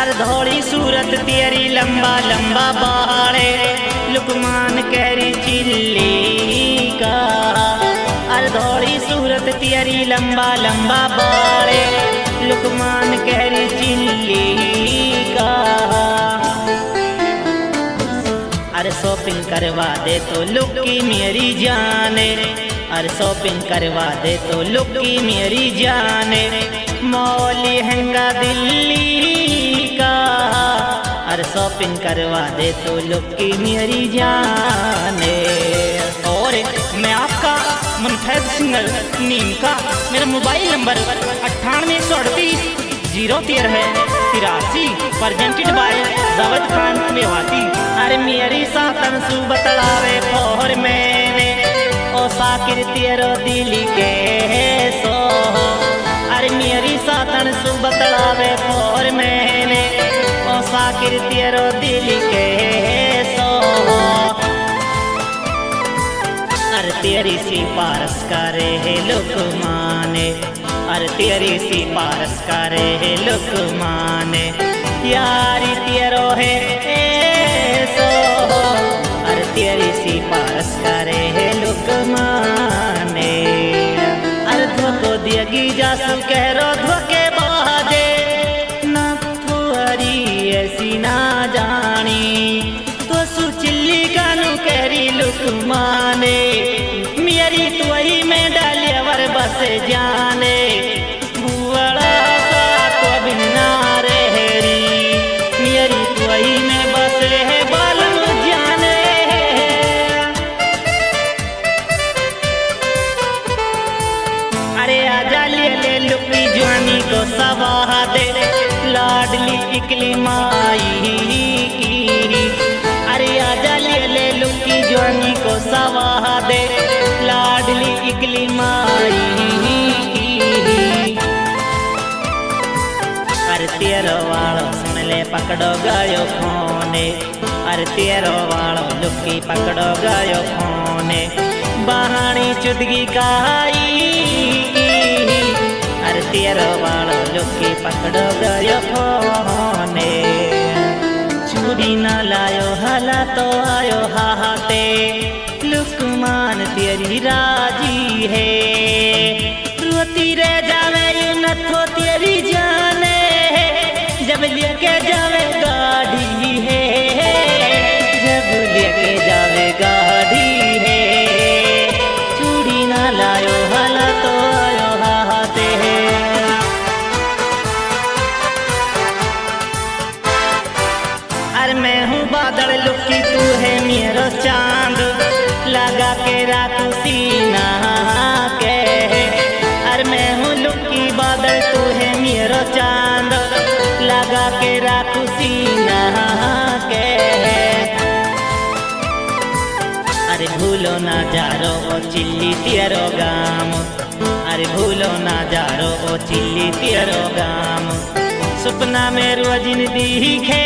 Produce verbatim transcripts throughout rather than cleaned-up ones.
अर धौड़ी सूरत तेरी लंबा लंबा बाड़े लुकमान कहरी चिल्ली का। अर धौड़ी सूरत तेरी लंबा लंबा बाड़े लुकमान कहरी चिल्ली का। अरे शॉपिंग करवा दे तो लुकी मेरी जाने, अरे शॉपिंग करवा दे तो लुकी मेरी जाने, मॉल लहंगा दिल्ली का। अरे शॉपिंग करवा दे तो लुकी मेरी जाने। और मैं आपका मुनफैज सिंगर नीम का, मेरा मोबाइल नंबर अट्ठानवे सौ अड़तीस जीरो तेरह है तिरासी, प्रेजेंटेड बाय जावेद खान मेवाती। अरे मेरी सातन सु बतलावे फोर मैंने ओ साकिर तेरो दिल के सो। अरे मेरी सातन सु बतलावे फोर मैंने ओ साकिर तेरो दिल के सो। अरे तेरी सिफारिश करे है लुकमाने, अरे तेरी सिफारिश करे है लुकमाने, यारी तेरो है सो। अरे तेरी सिफारिश करे है लुकमाने। अरे धोको दियगी जासू कहरो धोके बाजे ना थुअरी ऐसी ना जानी, तो सु चिल्ली कानू कहरी लुकमाने, मेरी तुई में डालिया वर बस जाने, बुआड़ा सा तो बिना रहरी, मेरी तुई में बस है बालम जाने। अरे आजा ले ले लुकी जवानी को सवाह दे, लाडली इकली माई की। अरे आजा ले ले लुकी जवानी को सवाह दे, लाडली इकली माई की। अरे तेरो वालो सुन ले पकड़ो गयो फोने, अरे तेरो वालो लुकी पकड़ो गयो फोने, बहानी चुदगी काई। अरे तेरो वालो लुकी पकड़ो गयो फोने, चूड़ी ना लायो हला तो आयो हाहाते, लुकमान तेरी राजी है, रोती रह जावे नथो तेरी जाने, जब लेके जावे गाड़ी है, जब लेके जावे गाड़ी है, चूड़ी ना लायो हला तो आयो हाहाते है। अरे मैं हूँ बादल लुकी तू है मेरा चांद, लगा के राखू सीना के। अरे मैं हूँ लुकी बादल तू है मेरा चांद, लगा के राखू सीना के। अरे भूलो ना जारो ओ चिल्ली तेरो गाम, अरे भूलो ना जारो ओ चिल्ली तेरो गाम, सपना में रोजिन दिखे।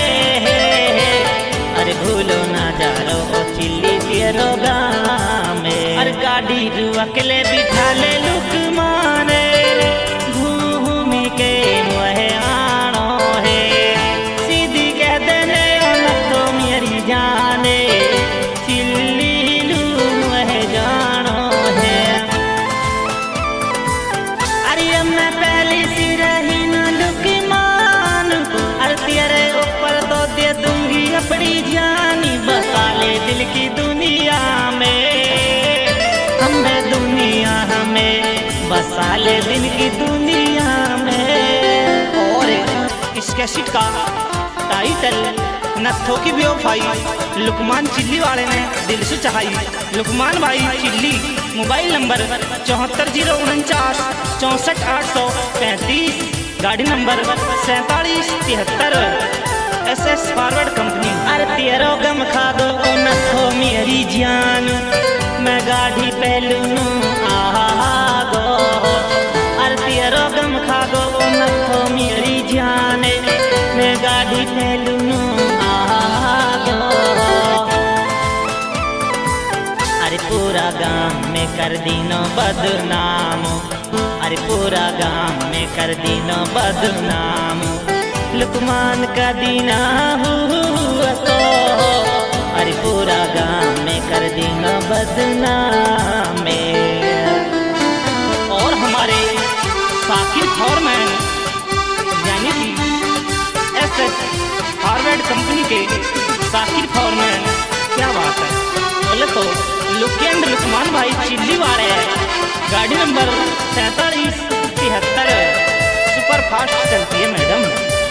अरे भूलो ना जारो ओ चिल्ली तेरो गाम। अरे गाड़ी रू अकेले बिठा ले लुकमाने, घूमी के मोहे आनो है, सीधी कह देने न तो मेरी जाने, चिल्ली लू मोहे जानो है। अरे अब मैं पहली सी रही न लुकमान, अरे तेरे ऊपर तो दे दूंगी अपनी जानी, बसा ले दिल की दुनिया में, हमें दुनिया हमें बसा ले दिल की दुनिया में। और इस कैसेट का टाइटल नथों की बेवफाई लुकमान चिल्ली वाले ने दिल से चाहाई। लुकमान भाई चिल्ली, मोबाइल नंबर चौहत्तर जीरो उनचास चौंसठ आठ सौ पैंतीस, गाड़ी नंबर सैतालीस तिहत्तर, एस एस फॉरवर्ड कंपनी। अरे तेरो गम खा दो नथो मेरी जान, मैं गाड़ी पहलू आगो। अरे तेरो गम खा दो नथो मेरी जान, मैं गाड़ी पहलू आगो। अरे पूरा गांव में कर दीनो बदनाम, अरे पूरा गांव में कर दीनो बदनाम, लुकमान का दीना हुआ तो अरे पूरा गांव में कर देना बदनाम में। और हमारे साकिर फॉरमैन यानी कि एस एस हार्वर्ड कंपनी के साकिर फॉरमैन, क्या बात है। बोले तो लुकेंड लुकमान भाई चिल्ली वाले हैं। गाड़ी नंबर सैंतालीस तिहत्तर सुपर फास्ट चलती है मैडम।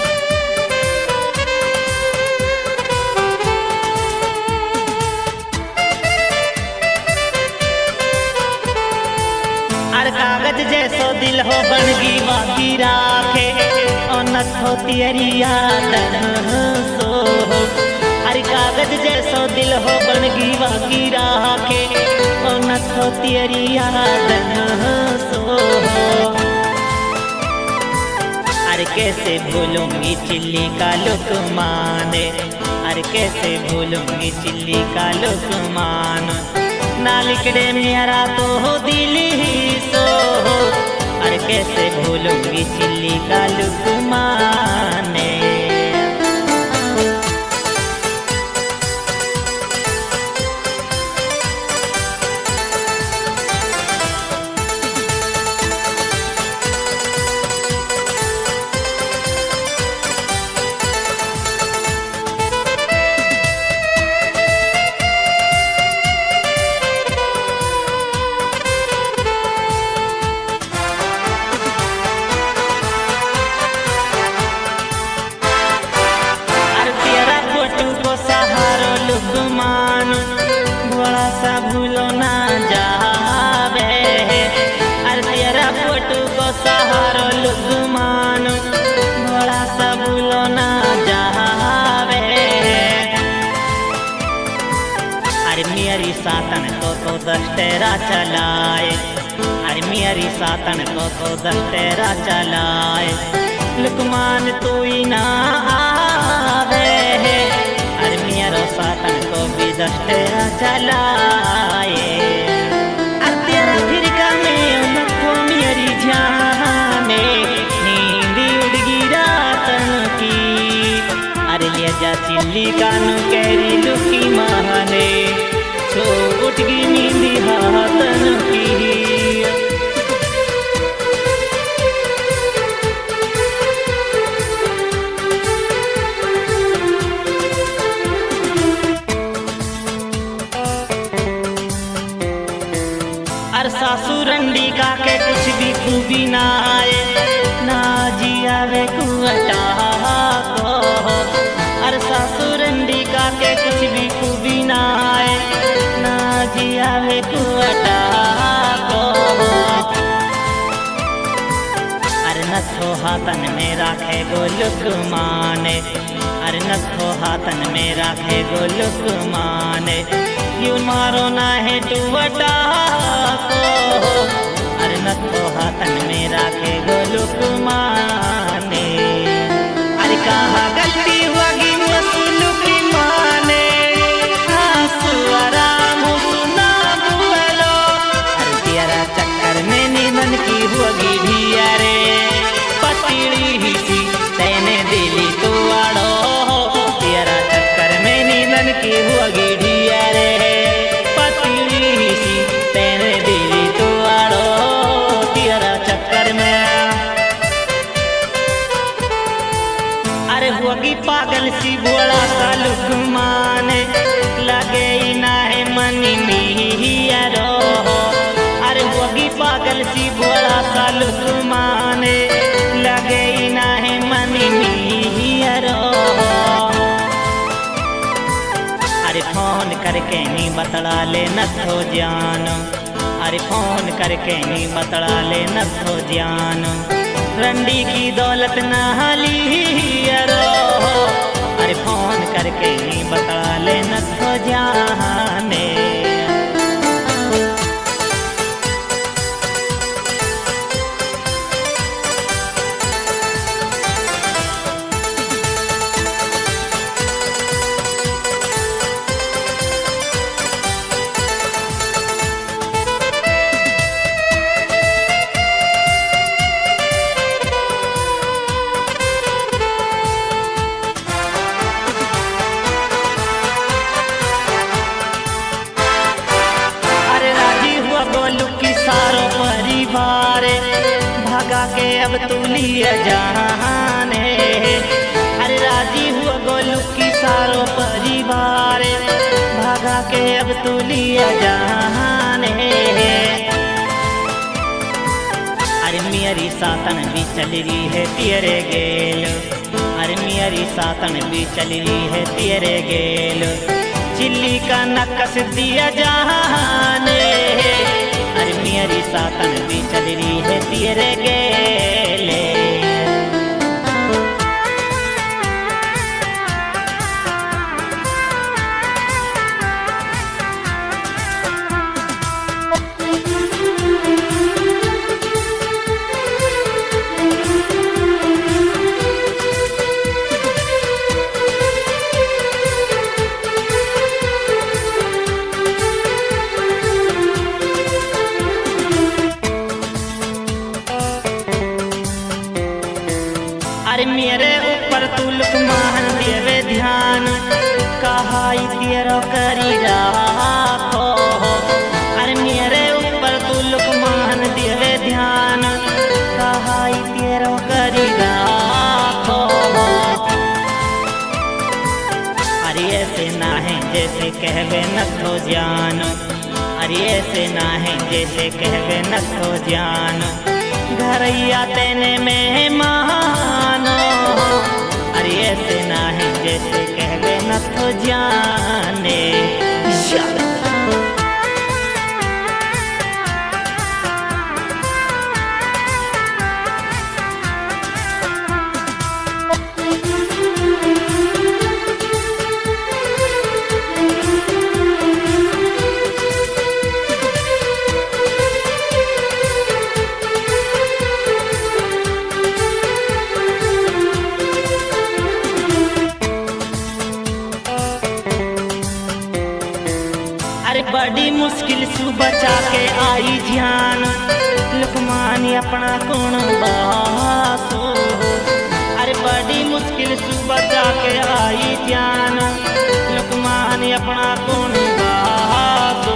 अरे कागज जैसो दिल हो बनगी बाकी राखे और नथ होती याद सो। अरे कागज जैसो दिल हो बनगी बाकी राखे और नथ होती याद सो। अरे कैसे भूलूंगी चिल्ली का लुकमान, अरे कैसे भूलूंगी चिल्ली का लुकमान। ना लिखड़े मेरा तो हो दिल ही सो। अरे कैसे भूलूंगी चिल्ली का लुकमान। बड़ा सा भूलो ना जावे, अरे तेरा फोटो को सहारो लुकमान, बड़ा सा भूलो ना जावे। अरे मेरी सातन को तो दस तेरा चलाए, अरे मेरी सातन को तो दस तेरा चलाए। लुकमान तू ही ना आवे, अरे मेरा सातन को भी दस तेरा चलाए। अरे तेरा फिर का में उनको मेरी जाने नींद उड़गी रातन की। अरे ले जा चिल्ली कानू कैरी लुकी माने छो उठगी नींद हाथन की। अरे सासुरंडी का के कुछ भी खूबी ना आए, ना जियावे कुआटा को। अरे सासुरंडी का के कुछ भी खूबी ना आए, ना जियावे कुआटा को। अरे नथो हाथन में राखे गो लुकमान, अरे नथो हाथन में राखे गो लुकमान। क्यों मारो ना है टुवटा को, अरे नथो हाथन में राखे गो लुकमान। अरे कहाँ गलती होगी मुझसे की माने, आराम सुना बोलो। अरे तेरा चक्कर में निधन की होगी ढिया रे, पतीड़ी ही सी तेने दिली तो आड़ो। तेरा चक्कर में निधन की होगी ढिया रे, होगी पागल सी बोला सा लुकमान। लगे ना है मनी मियारो, अरे होगी पागल सी बोला सा लुकमान। लगे ना है मनी मियारो। अरे फोन करके नहीं बतला ले नथो जान, अरे फोन करके नहीं बतला ले नथो जान। रंडी की दौलत ना लियारो, अरे फोन करके नहीं बता ले नथो जाने। अब तू लिया जाने। अरे राजी हुआ गोलू की सारो परिवार, भागा के अब तू लिया जाने। अरे मेरी सातन भी चल रही है तेरे गेल, अरे मेरी सातन भी चल रही है तेरे गेल। चिल्ली का नक्कस दिया जाने, अरे मेरी सातन भी चल रही है तेरे गेले। अरे मेरे ऊपर तू लुकमान देवे ध्यान, कहाई तेरो करी राखो। अरे मेरे ऊपर तू लुकमान देवे ध्यान, कहाई तेरो करी राखो। अरे ऐसे ना है जैसे कहवे न तो जान, अरे ऐसे ना है जैसे कहवे न तो जान। घरैया तेने मेहमानो, अरे ऐसे ना है जैसे कहवे न तो जाने। अरे बड़ी मुश्किल से बचा के आई जान, लुकमान अपना कौन बासो। अरे बड़ी मुश्किल से बचा के आई जान, लुकमान अपना कौन बासो।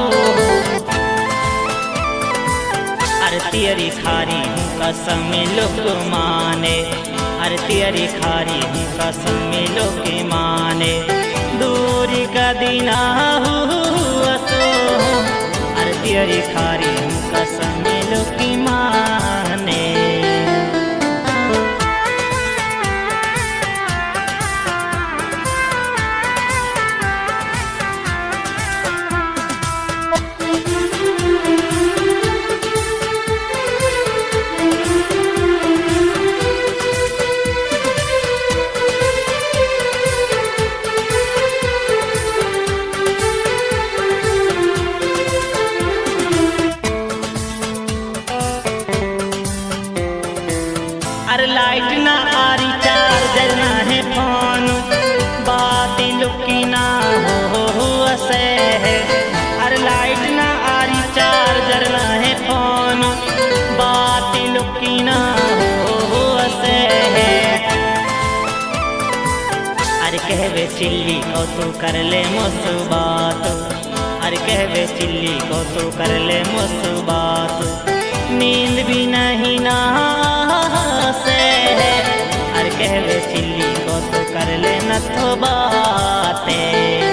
अरे तेरी खारी हूँ कसम लुकमाने, अरे तेरी खारी हूँ कसम लुकमाने। दूरी का दीना अरे तेरी खारी हूँ कसम लुकी माने। अरे लाइट ना आरी चार्जर ना है फोन, बातें लुकी ना हो से। अरे लाइट ना आरी चार्जर ना है फोन, बातें लुकी ना हो से। अरे कहवे चिल्ली को तू कर ले मुस्बात, अरे कहवे चिल्ली को तू कर ले मुस्बात। नींद भी नहीं ना से, अरे कहवे चिल्ली को तो कर ले न तो बातें।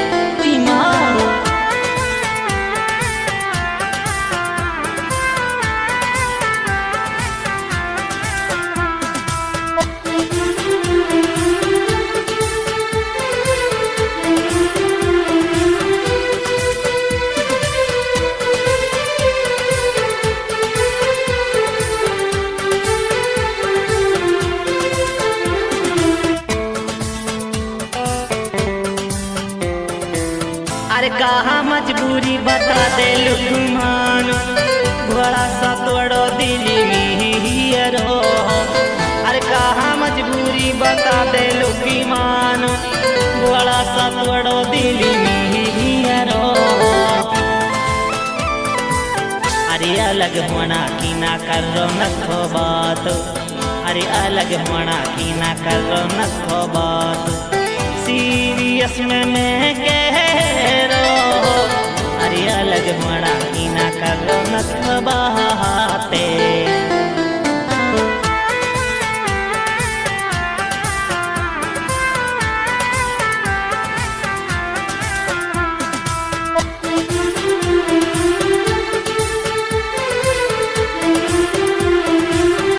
अरे कहा मजबूरी बता दे लुकमान, बड़ा सा तोड़ो दिली रो। अरे कहा मजबूरी बता दे लुकमान, बड़ा सा तोड़ो दिली रो। अरे अलग होना की ना कर रो न तो बात, अरे अलग होना की ना कर रो न तो बात। सीरियस में मैं कह